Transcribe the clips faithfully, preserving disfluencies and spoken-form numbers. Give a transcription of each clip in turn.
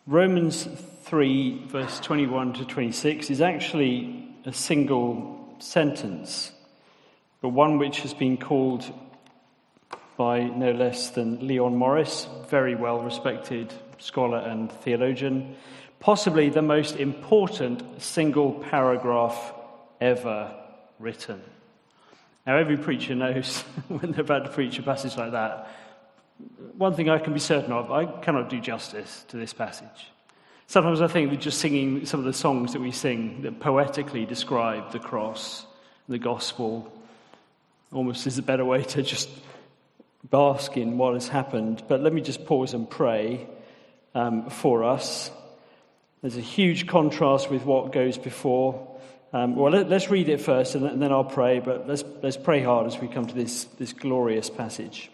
Romans three, verse twenty-one to twenty-six is actually a single sentence, but one which has been called by no less than Leon Morris, very well-respected scholar and theologian, possibly the most important single paragraph ever written. Now, every preacher knows when they're about to preach a passage like that, one thing I can be certain of, I cannot do justice to this passage. Sometimes I think that just singing some of the songs that we sing that poetically describe the cross, the gospel, almost is a better way to just bask in what has happened. But let me just pause and pray um, for us. There's a huge contrast with what goes before. Um, well, let, let's read it first, and then I'll pray. But let's let's pray hard as we come to this this glorious passage.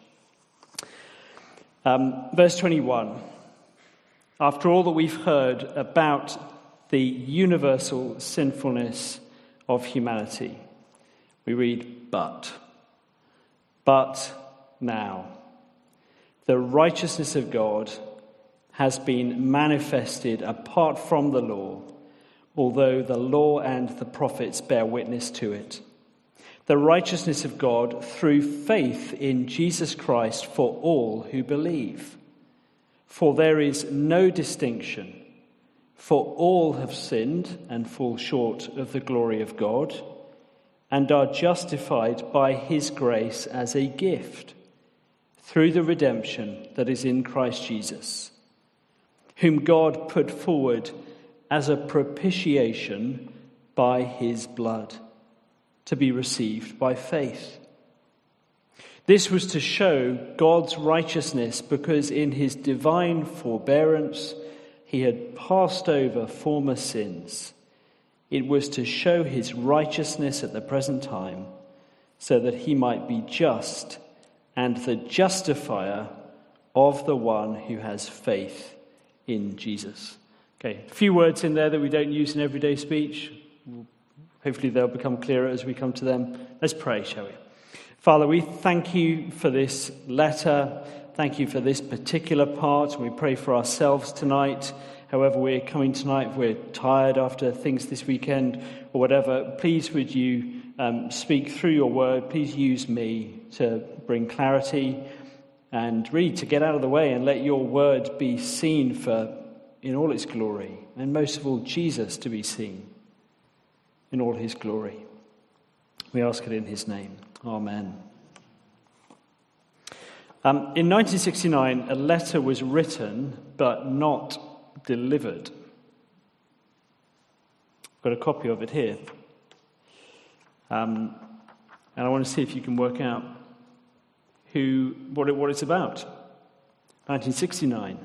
Um, verse twenty-one. After all that we've heard about the universal sinfulness of humanity, we read, but, but now, the righteousness of God has been manifested apart from the law, although the law and the prophets bear witness to it. The righteousness of God through faith in Jesus Christ for all who believe. For there is no distinction, for all have sinned and fall short of the glory of God, and are justified by his grace as a gift, through the redemption that is in Christ Jesus, whom God put forward as a propitiation by his blood, to be received by faith. This was to show God's righteousness, because in his divine forbearance he had passed over former sins. It was to show his righteousness at the present time, so that he might be just and the justifier of the one who has faith in Jesus. Okay, a few words in there that we don't use in everyday speech. Hopefully they'll become clearer as we come to them. Let's pray, shall we? Father, we thank you for this letter. Thank you for this particular part. We pray for ourselves tonight. However we're coming tonight, if we're tired after things this weekend or whatever, please would you um, speak through your word. Please use me to bring clarity and really to get out of the way and let your word be seen for in all its glory. And most of all, Jesus to be seen in all his glory. We ask it in his name. Amen. Um, in nineteen sixty-nine, a letter was written but not delivered. I've got a copy of it here. Um, and I want to see if you can work out who, what, it, what it's about. nineteen sixty-nine.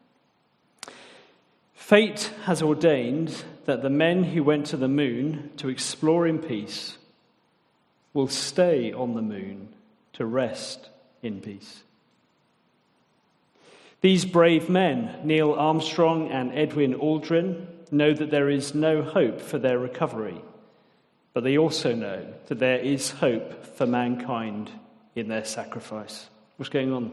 Fate has ordained that the men who went to the moon to explore in peace will stay on the moon to rest in peace. These brave men, Neil Armstrong and Edwin Aldrin, know that there is no hope for their recovery, but they also know that there is hope for mankind in their sacrifice. What's going on?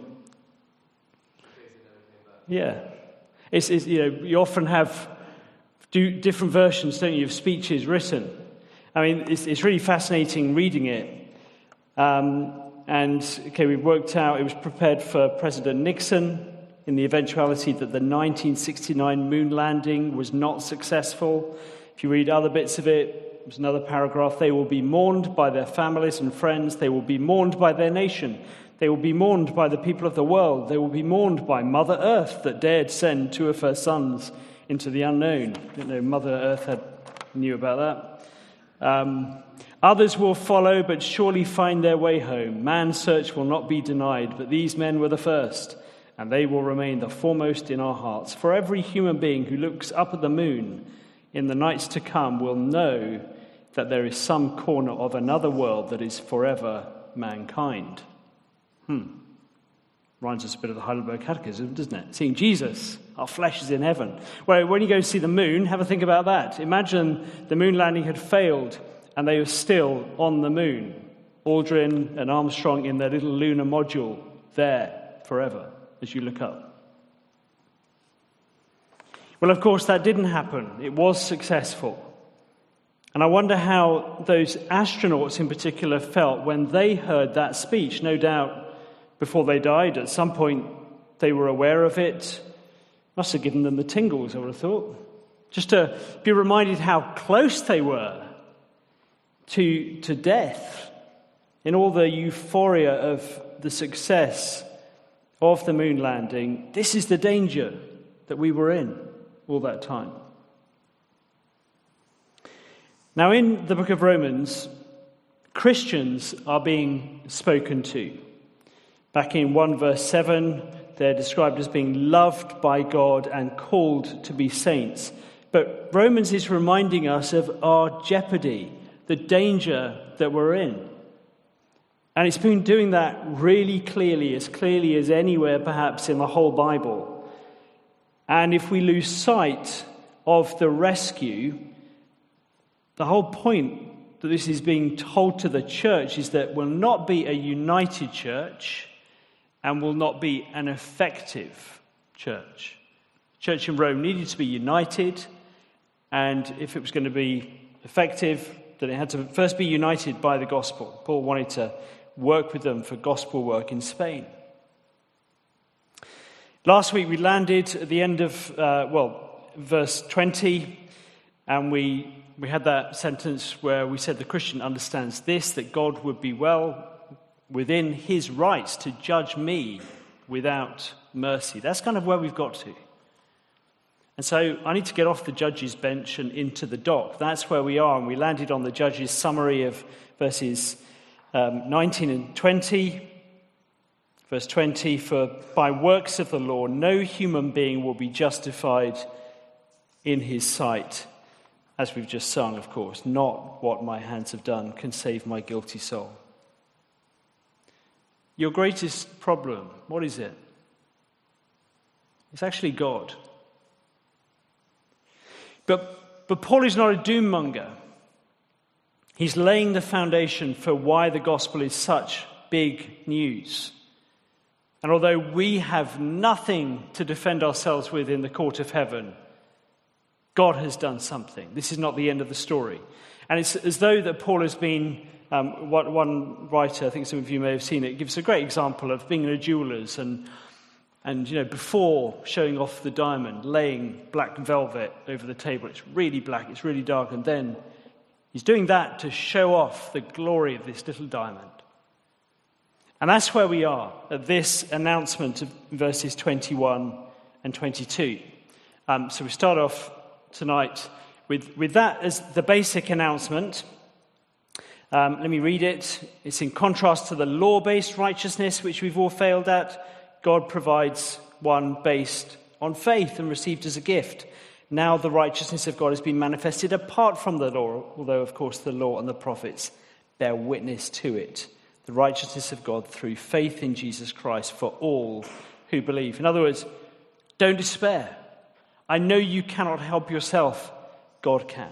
Yeah. It's, it's, you know, you often have do different versions, don't you, of speeches written. I mean, it's, it's really fascinating reading it. Um, and, okay, we've worked out it was prepared for President Nixon in the eventuality that the nineteen sixty-nine moon landing was not successful. If you read other bits of it, there's another paragraph. They will be mourned by their families and friends. They will be mourned by their nation. They will be mourned by the people of the world. They will be mourned by Mother Earth that dared send two of her sons into the unknown. I didn't know Mother Earth had knew about that. Um, Others will follow, but surely find their way home. Man's search will not be denied, but these men were the first, and they will remain the foremost in our hearts. For every human being who looks up at the moon in the nights to come will know that there is some corner of another world that is forever mankind. Hmm. Reminds us a bit of the Heidelberg Catechism, doesn't it? Seeing Jesus, our flesh is in heaven. Well, when you go to see the moon, have a think about that. Imagine the moon landing had failed and they were still on the moon. Aldrin and Armstrong in their little lunar module there forever as you look up. Well, of course, that didn't happen. It was successful. And I wonder how those astronauts in particular felt when they heard that speech. No doubt before they died, at some point they were aware of it. Must have given them the tingles, I would have thought. Just to be reminded how close they were to, to death in all the euphoria of the success of the moon landing. This is the danger that we were in all that time. Now, in the book of Romans, Christians are being spoken to. Back in one verse seven, they're described as being loved by God and called to be saints. But Romans is reminding us of our jeopardy, the danger that we're in. And it's been doing that really clearly, as clearly as anywhere perhaps in the whole Bible. And if we lose sight of the rescue, the whole point that this is being told to the church is that we'll not be a united church and will not be an effective church. Church in Rome needed to be united, and if it was going to be effective, then it had to first be united by the gospel. Paul wanted to work with them for gospel work in Spain. Last week we landed at the end of, uh, well, verse twenty, and we we had that sentence where we said the Christian understands this, that God would be well within his rights to judge me without mercy. That's kind of where we've got to. And so I need to get off the judge's bench and into the dock. That's where we are, and we landed on the judge's summary of verses um, nineteen and twenty. Verse twenty, for by works of the law no human being will be justified in his sight. As we've just sung, of course, not what my hands have done can save my guilty soul. Your greatest problem, what is it? It's actually God. But, but Paul is not a doom monger. He's laying the foundation for why the gospel is such big news. And although we have nothing to defend ourselves with in the court of heaven, God has done something. This is not the end of the story. And it's as though that Paul has been, um, one, one writer, I think some of you may have seen it, gives a great example of being in a jeweler's and, and you know, before showing off the diamond, laying black velvet over the table. It's really black, it's really dark, and then he's doing that to show off the glory of this little diamond. And that's where we are at this announcement of verses twenty-one and twenty-two. Um, so we start off tonight with, with that as the basic announcement. Um, let me read it. It's in contrast to the law-based righteousness which we've all failed at. God provides one based on faith and received as a gift. Now the righteousness of God has been manifested apart from the law, although of course the law and the prophets bear witness to it. The righteousness of God through faith in Jesus Christ for all who believe. In other words, don't despair. I know you cannot help yourself. God can.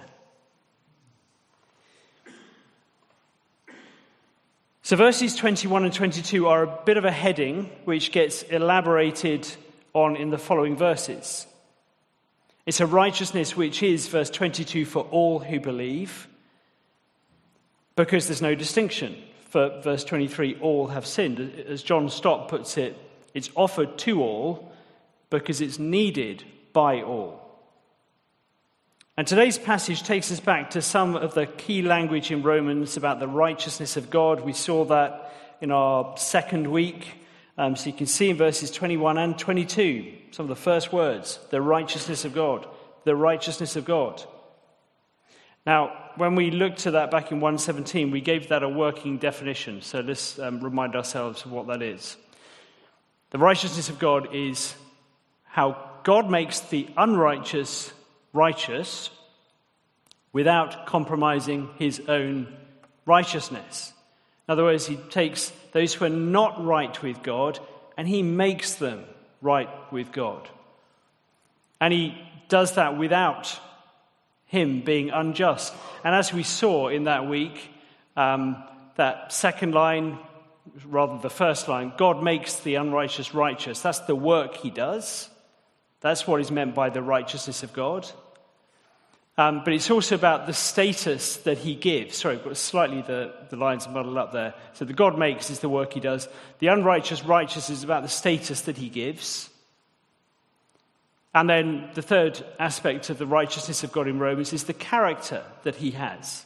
So verses twenty-one and twenty-two are a bit of a heading which gets elaborated on in the following verses. It's a righteousness which is, verse twenty-two, for all who believe, because there's no distinction. For verse twenty-three, all have sinned. As John Stott puts it, it's offered to all because it's needed by all. And today's passage takes us back to some of the key language in Romans about the righteousness of God. We saw that in our second week. Um, so you can see in verses twenty-one and twenty-two, some of the first words, the righteousness of God, the righteousness of God. Now, when we looked at that back in one seventeen, we gave that a working definition. So let's um, remind ourselves of what that is. The righteousness of God is how God makes the unrighteous righteous without compromising his own righteousness. In other words, he takes those who are not right with God and he makes them right with God. And he does that without him being unjust. And as we saw in that week, um, that second line, rather the first line, God makes the unrighteous righteous. That's the work he does. That's what is meant by the righteousness of God. Um, but it's also about the status that he gives. Sorry, but slightly the, the lines are muddled up there. So the God makes is the work he does. The unrighteous righteous is about the status that he gives. And then the third aspect of the righteousness of God in Romans is the character that he has.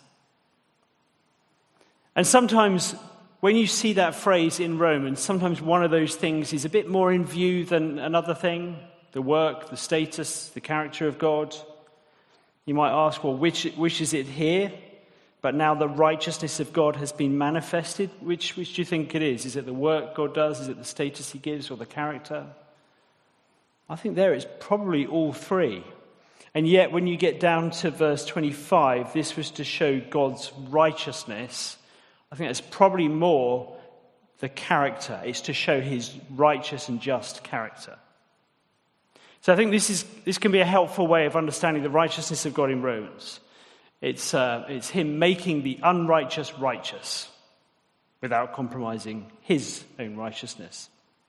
And sometimes when you see that phrase in Romans, sometimes one of those things is a bit more in view than another thing. The work, the status, the character of God. You might ask, well, which, which is it here? But now the righteousness of God has been manifested. Which, which do you think it is? Is it the work God does? Is it the status he gives or the character? I think there it's probably all three. And yet when you get down to verse twenty-five, this was to show God's righteousness. I think it's probably more the character. It's to show his righteous and just character. So I think this is this can be a helpful way of understanding the righteousness of God in Romans. It's, uh, it's him making the unrighteous righteous without compromising his own righteousness.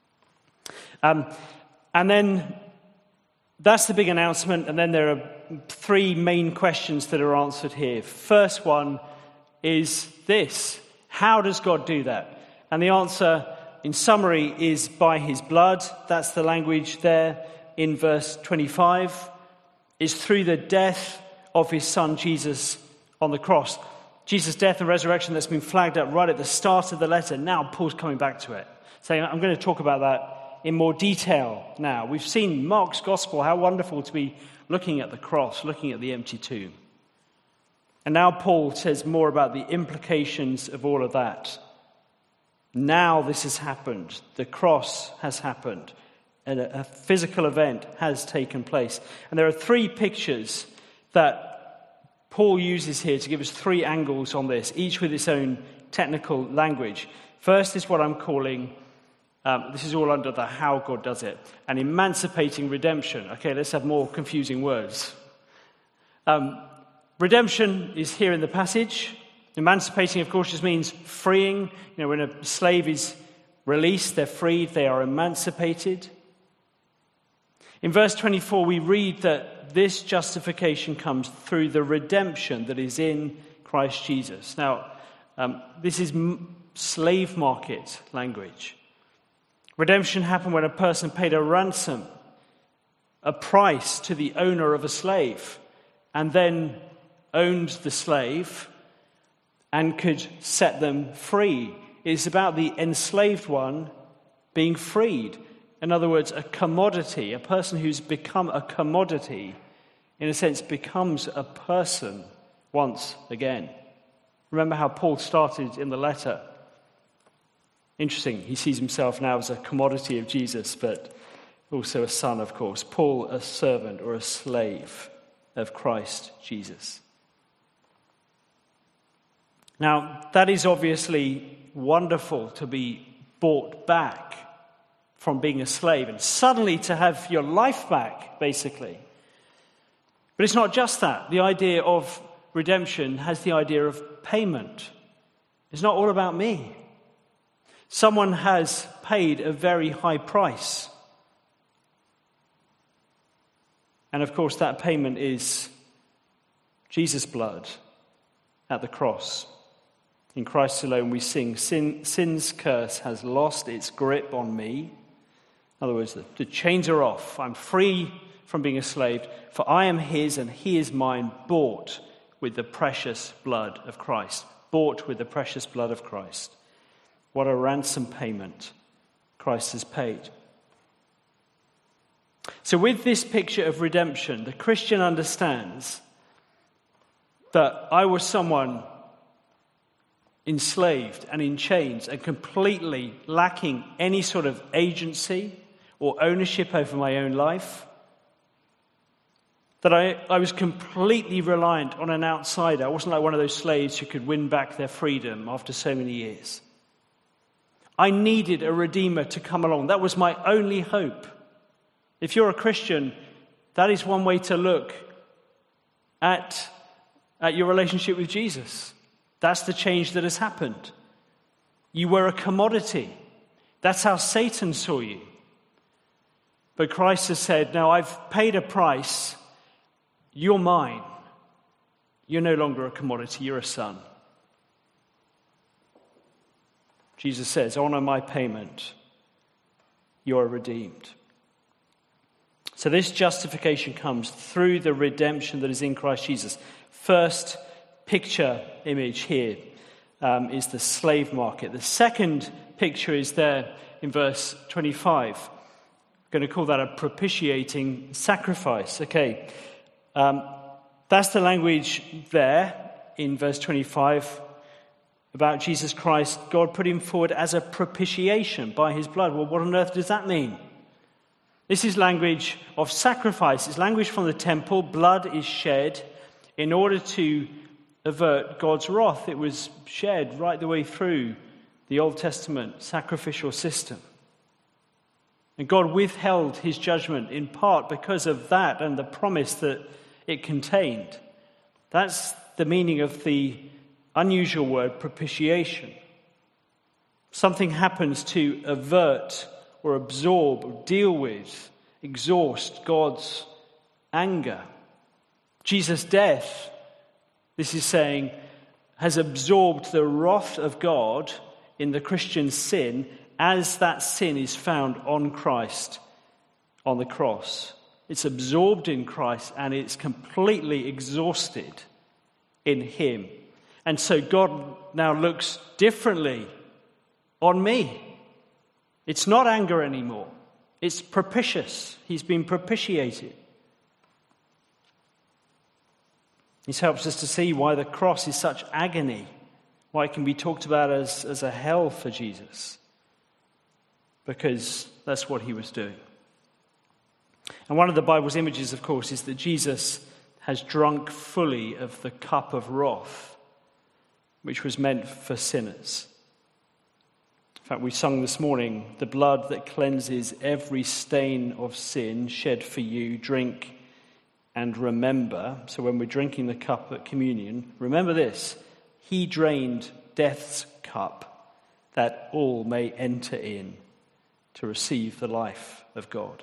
Um, and then that's the big announcement, and then there are three main questions that are answered here. First one is this: how does God do that? And the answer, in summary, is by his blood. That's the language there in verse twenty-five. Is through the death of his son Jesus on the cross. Jesus' death and resurrection that's been flagged up right at the start of the letter. Now Paul's coming back to it, saying, I'm going to talk about that in more detail now. We've seen Mark's gospel, how wonderful to be looking at the cross, looking at the empty tomb. And now Paul says more about the implications of all of that. Now this has happened. The cross has happened. And a physical event has taken place. And there are three pictures that Paul uses here to give us three angles on this, each with its own technical language. First is what I'm calling, um, this is all under the how God does it, an emancipating redemption. Okay, let's have more confusing words. Um, redemption is here in the passage. Emancipating, of course, just means freeing. You know, when a slave is released, they're freed, they are emancipated. In verse twenty-four, we read that this justification comes through the redemption that is in Christ Jesus. Now, um, this is m- slave market language. Redemption happened when a person paid a ransom, a price to the owner of a slave, and then owned the slave and could set them free. It's about the enslaved one being freed. In other words, a commodity, a person who's become a commodity, in a sense, becomes a person once again. Remember how Paul started in the letter. Interesting, he sees himself now as a commodity of Jesus, but also a son, of course. Paul, a servant or a slave of Christ Jesus. Now, that is obviously wonderful to be bought back from being a slave and suddenly to have your life back, basically. But it's not just that. The idea of redemption has the idea of payment. It's not all about me. Someone has paid a very high price. And of course, that payment is Jesus' blood at the cross. In Christ alone we sing, Sin, sin's curse has lost its grip on me. In other words, the, the chains are off. I'm free from being a slave, for I am his and he is mine, bought with the precious blood of Christ. Bought with the precious blood of Christ. What a ransom payment Christ has paid. So with this picture of redemption, the Christian understands that I was someone enslaved and in chains and completely lacking any sort of agency or ownership over my own life. That I, I was completely reliant on an outsider. I wasn't like one of those slaves who could win back their freedom after so many years. I needed a redeemer to come along. That was my only hope. If you're a Christian, that is one way to look at, at your relationship with Jesus. That's the change that has happened. You were a commodity. That's how Satan saw you. But Christ has said, no, I've paid a price. You're mine. You're no longer a commodity. You're a son. Jesus says, honor my payment. You are redeemed. So this justification comes through the redemption that is in Christ Jesus. First picture image here um, is the slave market. The second picture is there in verse twenty-five. I'm going to call that a propitiating sacrifice. Okay, um, that's the language there in verse twenty-five about Jesus Christ. God put him forward as a propitiation by his blood. Well, what on earth does that mean? This is language of sacrifice. It's language from the temple. Blood is shed in order to avert God's wrath. It was shed right the way through the Old Testament sacrificial system. And God withheld his judgment in part because of that and the promise that it contained. That's the meaning of the unusual word propitiation. Something happens to avert or absorb or deal with, exhaust God's anger. Jesus' death, this is saying, has absorbed the wrath of God in the Christian's sin as that sin is found on Christ on the cross. It's absorbed in Christ and it's completely exhausted in him. And so God now looks differently on me. It's not anger anymore. It's propitious. He's been propitiated. This helps us to see why the cross is such agony, why it can be talked about as, as a hell for Jesus. Because that's what he was doing. And one of the Bible's images, of course, is that Jesus has drunk fully of the cup of wrath, which was meant for sinners. In fact, we sung this morning, the blood that cleanses every stain of sin shed for you, drink and remember. So when we're drinking the cup at communion, remember this: he drained death's cup that all may enter in to receive the life of God.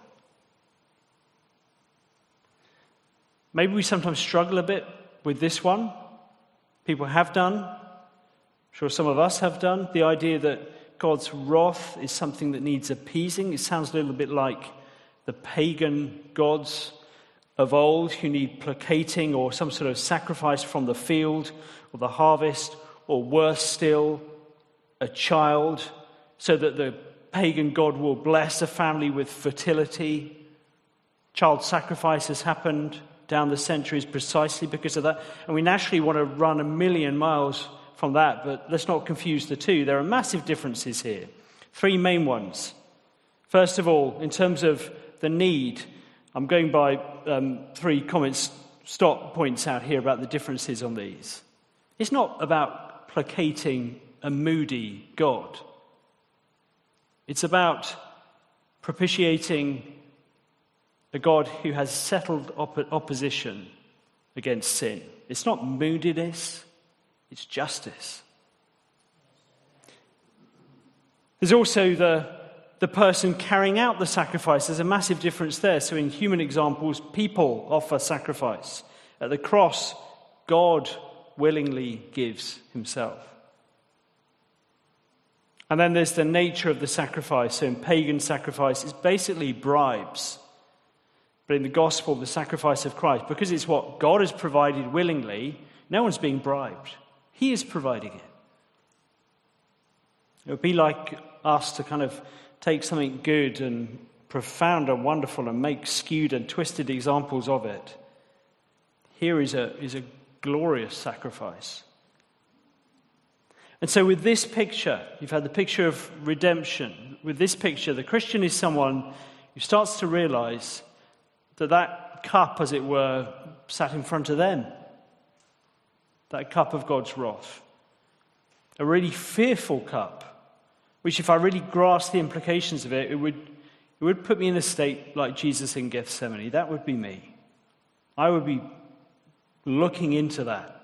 Maybe we sometimes struggle a bit with this one. People have done. I'm sure some of us have done. The idea that God's wrath is something that needs appeasing. It sounds a little bit like the pagan gods of old who need placating or some sort of sacrifice from the field or the harvest, or worse still, a child, so that the pagan god will bless a family with fertility. Child sacrifice has happened down the centuries precisely because of that. And we naturally want to run a million miles from that, but let's not confuse the two. There are massive differences here. Three main ones. First of all, in terms of the need, I'm going by um, three comments, stop points out here about the differences on these. It's not about placating a moody God. It's about propitiating a God who has settled op- opposition against sin. It's not moodiness, it's justice. There's also the, the person carrying out the sacrifice. There's a massive difference there. So in human examples, people offer sacrifice. At the cross, God willingly gives himself. And then there's the nature of the sacrifice. So in pagan sacrifice, it's basically bribes. But in the gospel, the sacrifice of Christ, because it's what God has provided willingly, no one's being bribed. He is providing it. It would be like us to kind of take something good and profound and wonderful and make skewed and twisted examples of it. Here is a, is a glorious sacrifice. And so with this picture, you've had the picture of redemption. With this picture, the Christian is someone who starts to realize that that cup, as it were, sat in front of them. That cup of God's wrath. A really fearful cup, which if I really grasped the implications of it, it would, it would put me in a state like Jesus in Gethsemane. That would be me. I would be looking into that.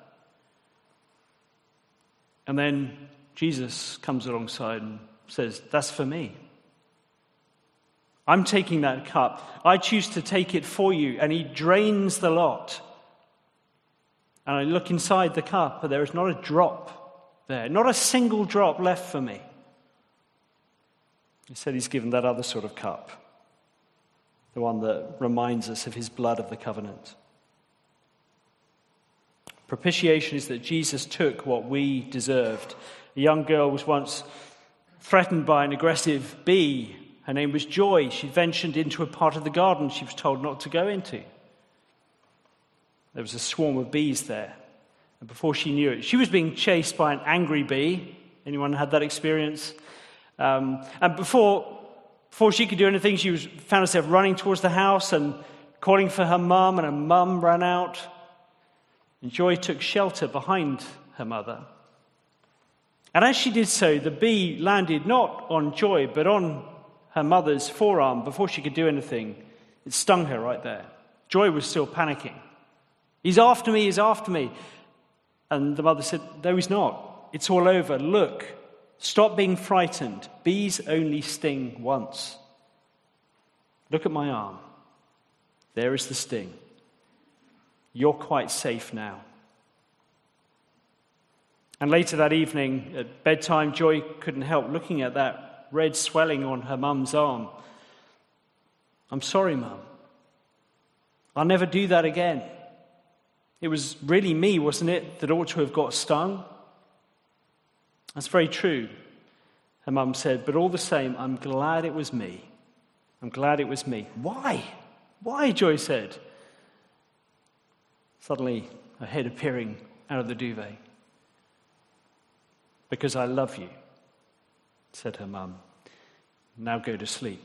And then Jesus comes alongside and says, that's for me. I'm taking that cup. I choose to take it for you. And he drains the lot. And I look inside the cup, but there is not a drop there. Not a single drop left for me. He said he's given that other sort of cup. The one that reminds us of his blood of the covenant. Propitiation is that Jesus took what we deserved. A young girl was once threatened by an aggressive bee. Her name was Joy. She ventured into a part of the garden she was told not to go into. There was a swarm of bees there. And before she knew it, she was being chased by an angry bee. Anyone had that experience? Um, and before, before she could do anything, she was, found herself running towards the house and calling for her mum, and her mum ran out. And Joy took shelter behind her mother. And as she did so, the bee landed not on Joy, but on her mother's forearm. Before she could do anything, it stung her right there. Joy was still panicking. He's after me, he's after me. And the mother said, no, he's not. It's all over. Look, stop being frightened. Bees only sting once. Look at my arm. There is the sting. You're quite safe now. And later that evening, at bedtime, Joy couldn't help looking at that red swelling on her mum's arm. I'm sorry, Mum. I'll never do that again. It was really me, wasn't it, that ought to have got stung? That's very true, her mum said, but all the same, I'm glad it was me. I'm glad it was me. Why? Why, Joy said. Suddenly, her head appearing out of the duvet. Because I love you, said her mum. Now go to sleep.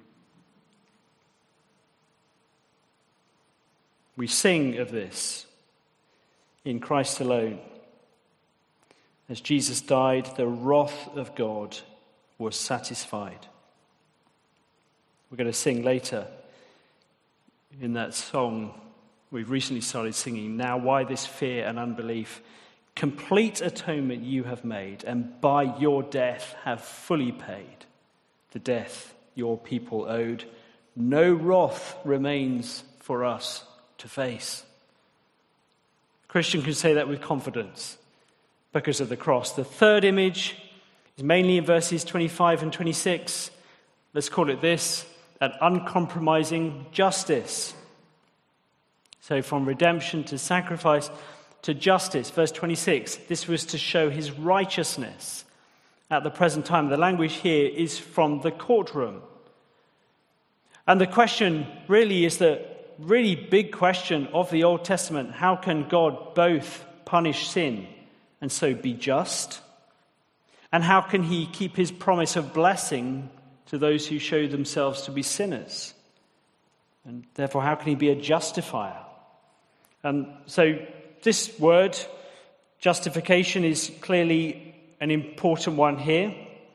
We sing of this in Christ alone. As Jesus died, the wrath of God was satisfied. We're going to sing later in that song we've recently started singing, Now Why This Fear and Unbelief? Complete atonement you have made, and by your death have fully paid the death your people owed. No wrath remains for us to face. A Christian can say that with confidence because of the cross. The third image is mainly in verses twenty-five and twenty-six. Let's call it this, an uncompromising justice. So from redemption to sacrifice to justice, verse twenty-six, this was to show his righteousness at the present time. The language here is from the courtroom. And the question really is the really big question of the Old Testament. How can God both punish sin and so be just? And how can he keep his promise of blessing to those who show themselves to be sinners? And therefore, how can he be a justifier? And so this word, justification, is clearly an important one here.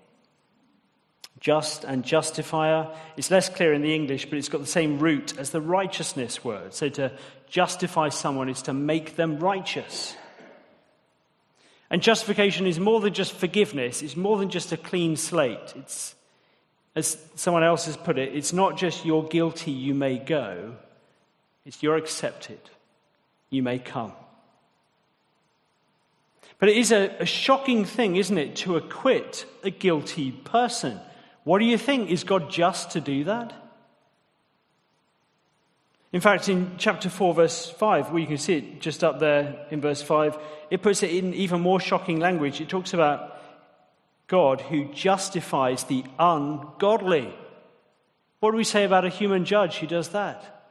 Just and justifier. It's less clear in the English, but it's got the same root as the righteousness word. So to justify someone is to make them righteous. And justification is more than just forgiveness. It's more than just a clean slate. It's, as someone else has put it, it's not just you're guilty, you may go. It's you're accepted, you may come. But it is a, a shocking thing, isn't it, to acquit a guilty person. What do you think? Is God just to do that? In fact, in chapter four, verse five, well, you can see it just up there in verse five, it puts it in even more shocking language. It talks about God who justifies the ungodly. What do we say about a human judge who does that?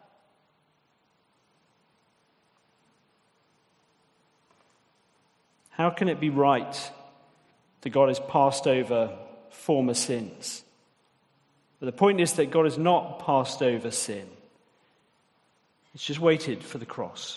How can it be right that God has passed over former sins? But the point is that God has not passed over sin. It's just waited for the cross.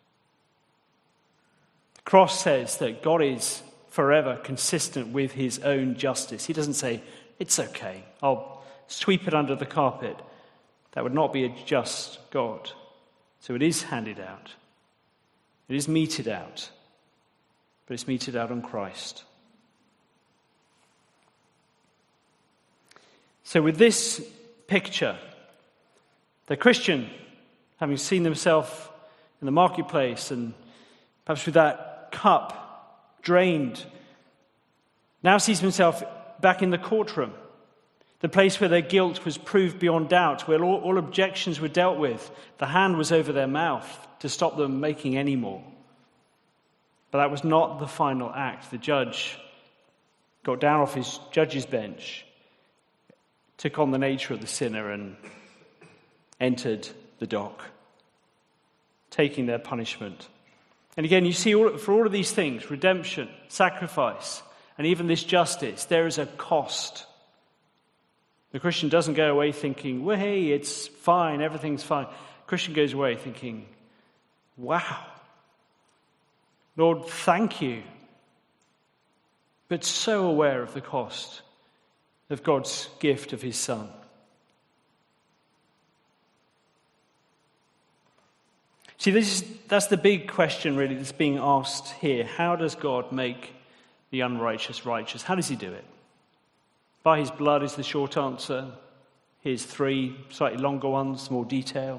The cross says that God is forever consistent with his own justice. He doesn't say, it's okay, I'll sweep it under the carpet. That would not be a just God. So it is handed out. It is meted out. But it's meted out on Christ. So with this picture. The Christian, having seen themselves in the marketplace and perhaps with that cup drained, now sees himself back in the courtroom, the place where their guilt was proved beyond doubt, where all, all objections were dealt with. The hand was over their mouth to stop them making any more. But that was not the final act. The judge got down off his judge's bench, took on the nature of the sinner and entered the dock, taking their punishment. And again, you see, all, for all of these things, redemption, sacrifice, and even this justice, there is a cost. The Christian doesn't go away thinking, well, hey, it's fine, everything's fine. The Christian goes away thinking, wow, Lord, thank you. But so aware of the cost of God's gift of his Son. See, this is, that's the big question, really, that's being asked here. How does God make the unrighteous righteous? How does he do it? By his blood is the short answer. Here's three slightly longer ones, more detail.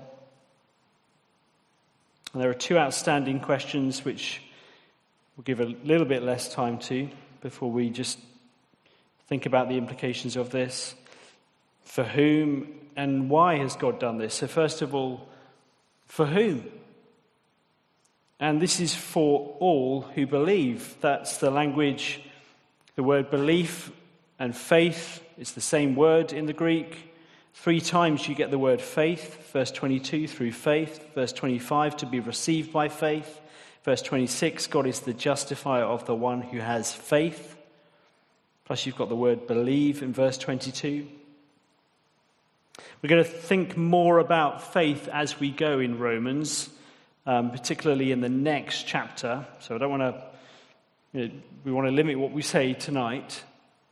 And there are two outstanding questions which we'll give a little bit less time to before we just think about the implications of this. For whom and why has God done this? So first of all, for whom? And this is for all who believe. That's the language, the word belief and faith is the same word in the Greek. Three times you get the word faith. Verse twenty-two, through faith. Verse twenty-five, to be received by faith. Verse twenty-six, God is the justifier of the one who has faith. Plus you've got the word believe in verse twenty-two. We're going to think more about faith as we go in Romans, um, particularly in the next chapter. So I don't want to, you know, we want to limit what we say tonight.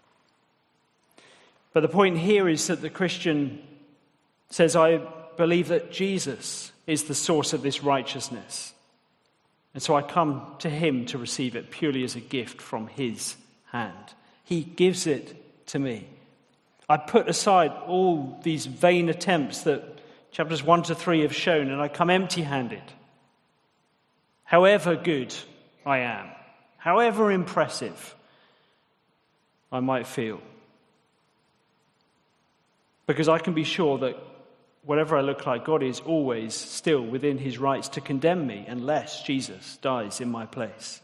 But the point here is that the Christian says, I believe that Jesus is the source of this righteousness. And so I come to him to receive it purely as a gift from his hand. He gives it to me. I put aside all these vain attempts that chapters one to three have shown, and I come empty-handed. However good I am, however impressive I might feel. Because I can be sure that whatever I look like, God is always still within his rights to condemn me unless Jesus dies in my place.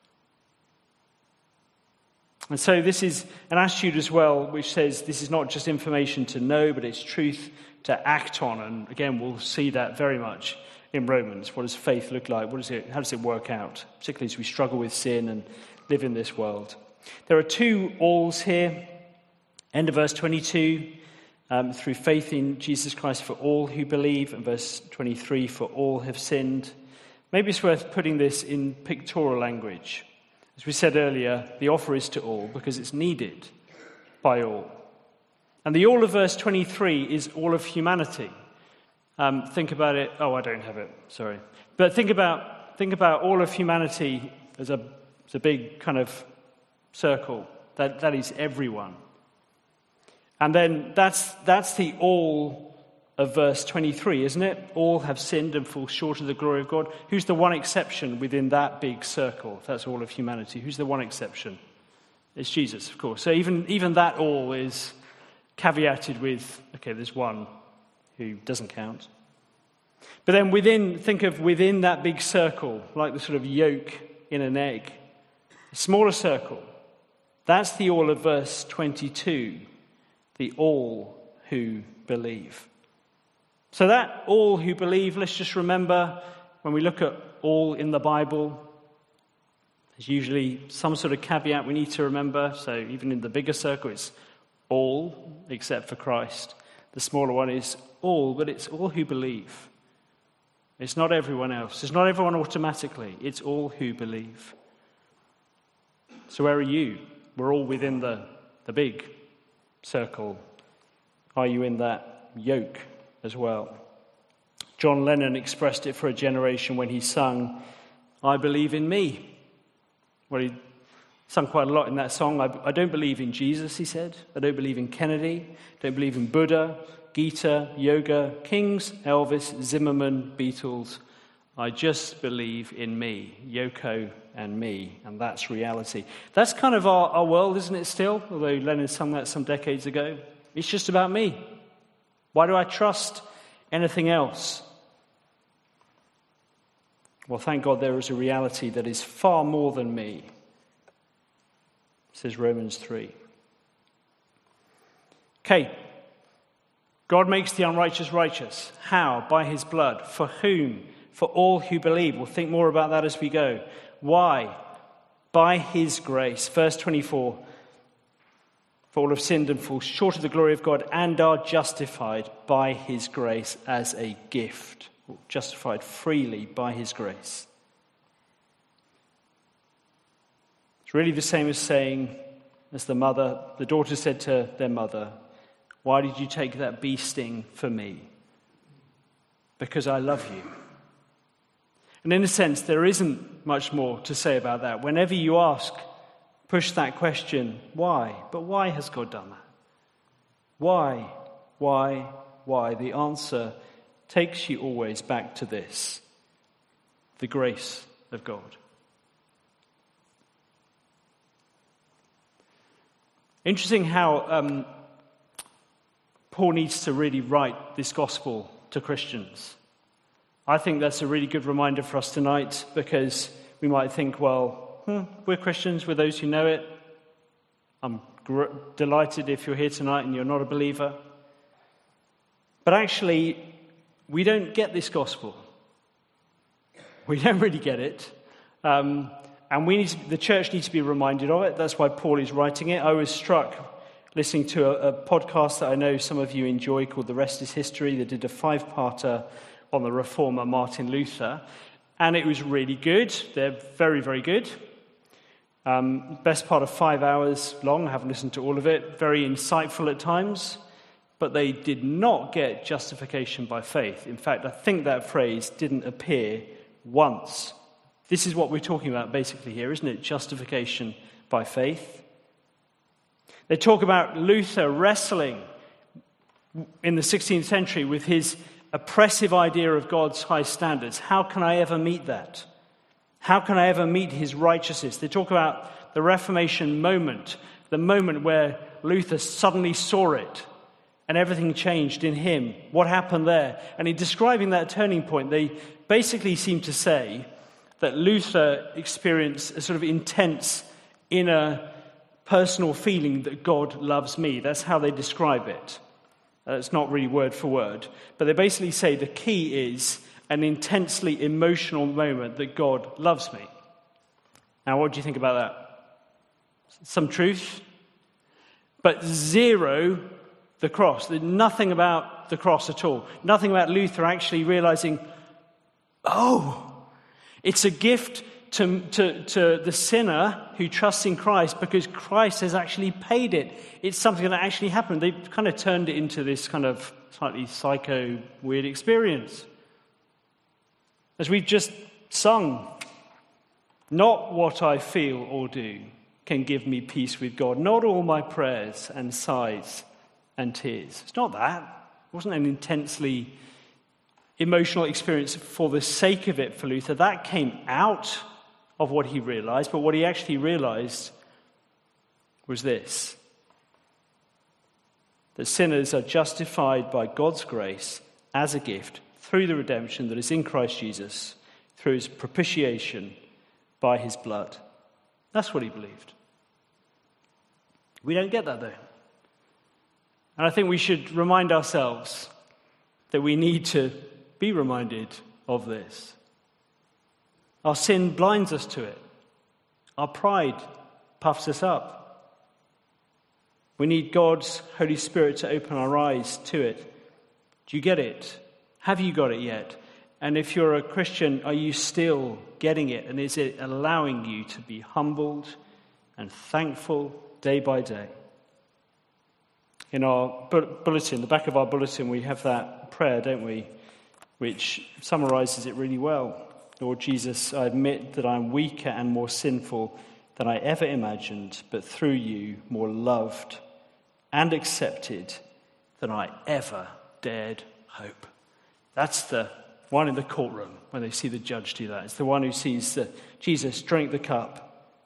And so this is an attitude as well which says this is not just information to know, but it's truth to act on. And again, we'll see that very much in Romans. What does faith look like? What is it? How does it work out? Particularly as we struggle with sin and live in this world. There are two alls here. End of verse twenty-two. Um, through faith in Jesus Christ for all who believe, and verse twenty-three, for all have sinned. Maybe it's worth putting this in pictorial language. As we said earlier, the offer is to all because it's needed by all. And the all of verse twenty-three is all of humanity. Um, think about it. Oh, I don't have it. Sorry. But think about think about all of humanity as a, as a big kind of circle. That that is everyone. And then that's that's the all of verse twenty-three, isn't it? All have sinned and fall short of the glory of God. Who's the one exception within that big circle? If that's all of humanity. Who's the one exception? It's Jesus, of course. So even, even that all is caveated with, okay, there's one who doesn't count. But then within, think of within that big circle, like the sort of yolk in an egg, a smaller circle. That's the all of verse twenty-two. The all who believe. So that all who believe, let's just remember when we look at all in the Bible, there's usually some sort of caveat we need to remember. So even in the bigger circle, it's all except for Christ. The smaller one is all, but it's all who believe. It's not everyone else. It's not everyone automatically. It's all who believe. So where are you? We're all within the, the big circle. Are you in that yoke as well? John Lennon expressed it for a generation when he sung, I believe in me. Well, he sung quite a lot in that song. I, I don't believe in Jesus, he said. I don't believe in Kennedy. I don't believe in Buddha. Gita, yoga, Kings, Elvis, Zimmerman, Beatles. I just believe in me, Yoko and me, and that's reality. That's kind of our, our world, isn't it, still? Although Lennon sung that some decades ago. It's just about me. Why do I trust anything else? Well, thank God there is a reality that is far more than me, says Romans three. Okay. God makes the unrighteous righteous. How? By his blood. For whom? For all who believe. We'll think more about that as we go. Why? By his grace. Verse twenty-four. For all have sinned and fall short of the glory of God and are justified by his grace as a gift. Justified freely by his grace. It's really the same as saying, as the mother, the daughter said to their mother, why did you take that bee sting for me? Because I love you. And in a sense, there isn't much more to say about that. Whenever you ask, push that question, why? But why has God done that? Why? Why? Why? The answer takes you always back to this: the grace of God. Interesting how um, Paul needs to really write this gospel to Christians. I think that's a really good reminder for us tonight, because we might think, well, hmm, we're Christians, we're those who know it. I'm gr- delighted if you're here tonight and you're not a believer. But actually, we don't get this gospel. We don't really get it. Um, and we need to, the church needs to be reminded of it. That's why Paul is writing it. I was struck listening to a, a podcast that I know some of you enjoy called The Rest is History. They did a five-parter on the reformer Martin Luther. And it was really good. They're very, very good. Um, best part of five hours long. I haven't listened to all of it. Very insightful at times. But they did not get justification by faith. In fact, I think that phrase didn't appear once. This is what we're talking about basically here, isn't it? Justification by faith. They talk about Luther wrestling in the sixteenth century with his oppressive idea of God's high standards. How can I ever meet that? How can I ever meet his righteousness? They talk about the Reformation moment, the moment where Luther suddenly saw it. And everything changed in him. What happened there? And in describing that turning point, they basically seem to say that Luther experienced a sort of intense inner personal feeling that God loves me. That's how they describe it. Uh, it's not really word for word. But they basically say the key is an intensely emotional moment that God loves me. Now, what do you think about that? Some truth, but zero the cross. There's nothing about the cross at all. Nothing about Luther actually realizing, oh, it's a gift to, to, to the sinner who trusts in Christ because Christ has actually paid it. It's something that actually happened. They kind of turned it into this kind of slightly psycho, weird experience. As we've just sung, not what I feel or do can give me peace with God. Not all my prayers and sighs and tears. It's not that. It wasn't an intensely emotional experience for the sake of it for Luther. That came out of what he realized, but what he actually realized was this: that sinners are justified by God's grace as a gift through the redemption that is in Christ Jesus, through his propitiation by his blood. That's what he believed. We don't get that, though. And I think we should remind ourselves that we need to be reminded of this. Our sin blinds us to it. Our pride puffs us up. We need God's Holy Spirit to open our eyes to it. Do you get it? Have you got it yet? And if you're a Christian, are you still getting it? And is it allowing you to be humbled and thankful day by day? In our bulletin, the back of our bulletin, we have that prayer, don't we? Which summarizes it really well. Lord Jesus, I admit that I'm weaker and more sinful than I ever imagined, but through you, more loved and accepted than I ever dared hope. That's the one in the courtroom when they see the judge do that. It's the one who sees the, Jesus drink the cup.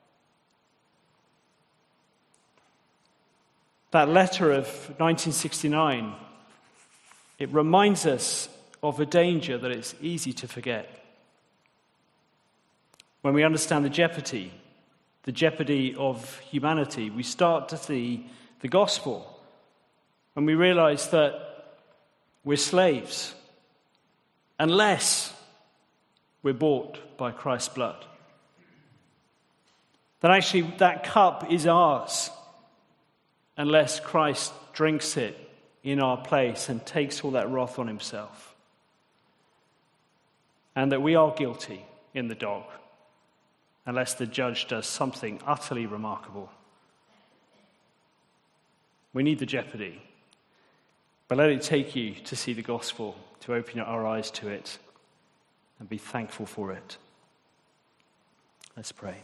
That letter of nineteen sixty-nine, it reminds us of a danger that it's easy to forget. When we understand the jeopardy, the jeopardy of humanity, we start to see the gospel. When we realize that we're slaves unless we're bought by Christ's blood. That actually that cup is ours unless Christ drinks it in our place and takes all that wrath on himself. And that we are guilty in the dog unless the judge does something utterly remarkable. We need the jeopardy, but let it take you to see the gospel, to open our eyes to it and be thankful for it. Let's pray.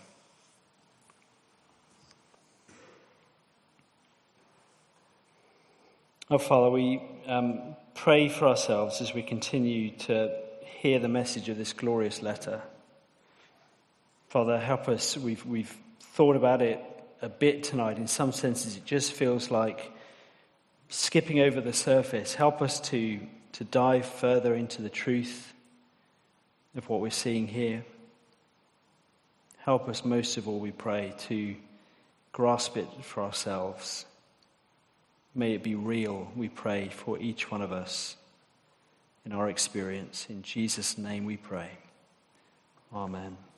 Oh, Father, we um, pray for ourselves as we continue to hear the message of this glorious letter. Father, help us. We've, we've thought about it a bit tonight. In some senses, it just feels like skipping over the surface. Help us to, to dive further into the truth of what we're seeing here. Help us most of all, we pray, to grasp it for ourselves. May it be real, we pray, for each one of us in our experience. In Jesus' name we pray. Amen.